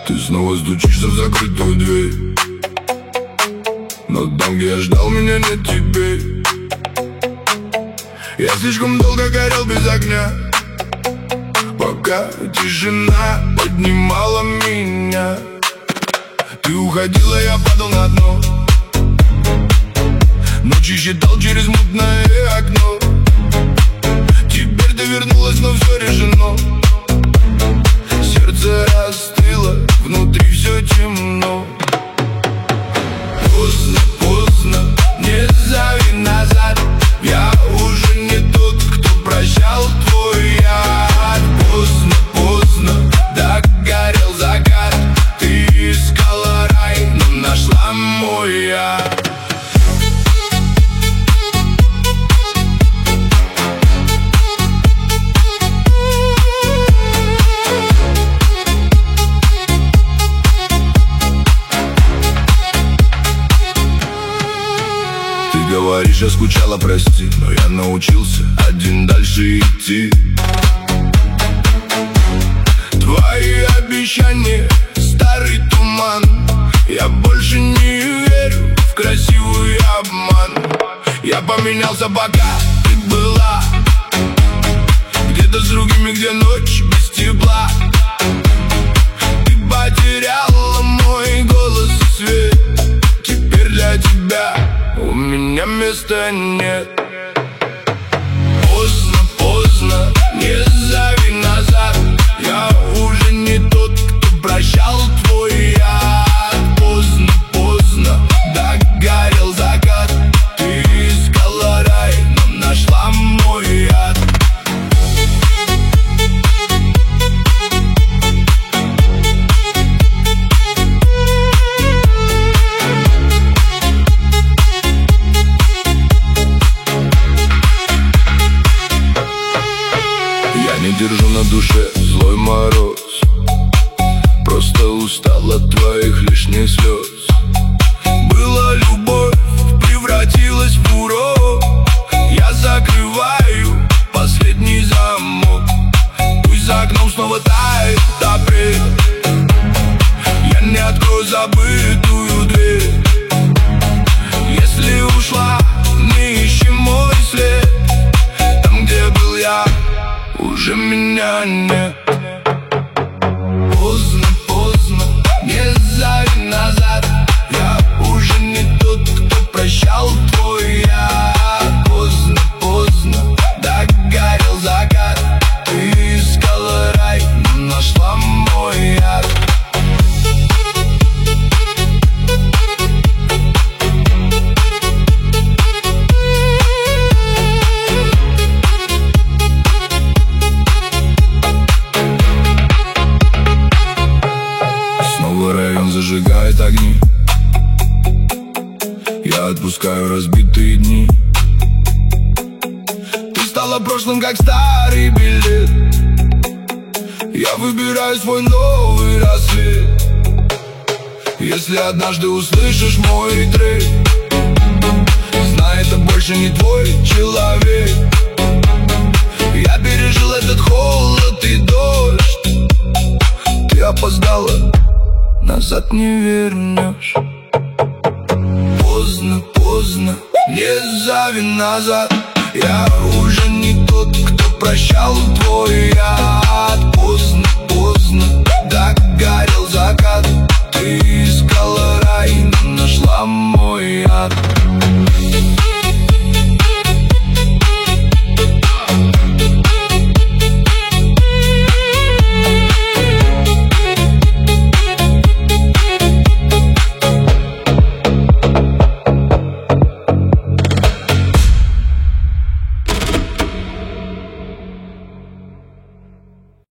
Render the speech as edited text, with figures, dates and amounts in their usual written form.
Ты снова стучишься в закрытую дверь, но там, где я ждал, меня нет теперь. Я слишком долго горел без огня, пока тишина поднимала меня. Ты уходила, я падал на дно, ночи считал через мутное окно. Теперь ты вернулась, но все решено. Сердце расстыло, внутри все темно. Поздно, поздно, не зови назад. Я уже не тот, кто прощал твой яд. Поздно, поздно, догорел закат. Ты искала рай, но нашла мой яд. Говоришь, я скучала, прости, но я научился один дальше идти. Твои обещания, старый туман. Я больше не верю в красивый обман. Я поменялся, пока ты была где-то с другими, где ночь без тепла. Ты потеряла мой голос и свет. Теперь для тебя у меня места нет. Поздно, поздно, не зови назад. Я уже не тот, кто прощал твой яд. Поздно, поздно, догорел закат. Ты искала рай, но нашла мой яд. Не держу на душе злой мороз, просто устал от твоих лишних слез. Была любовь, превратилась в урок. Я закрываю последний замок. Пусть за окном снова тает апрель. Я не открою забытую дверь. Если ушла, не ищи мой след. Там, где был я, уже меня нет. Поздно, поздно, не зови назад. Я уже не тот, кто прощал твой яд. Поздно, поздно, догорел закат. Ты искала рай, но нашла мой яд. Район зажигает огни. Я отпускаю разбитые дни. Ты стала прошлым, как старый билет. Я выбираю свой новый рассвет. Если однажды услышишь мой трек, знай, это больше не твой человек. Я пережил этот холод и дождь. Ты опоздала, назад не вернешь. Поздно, поздно, не зови назад. Я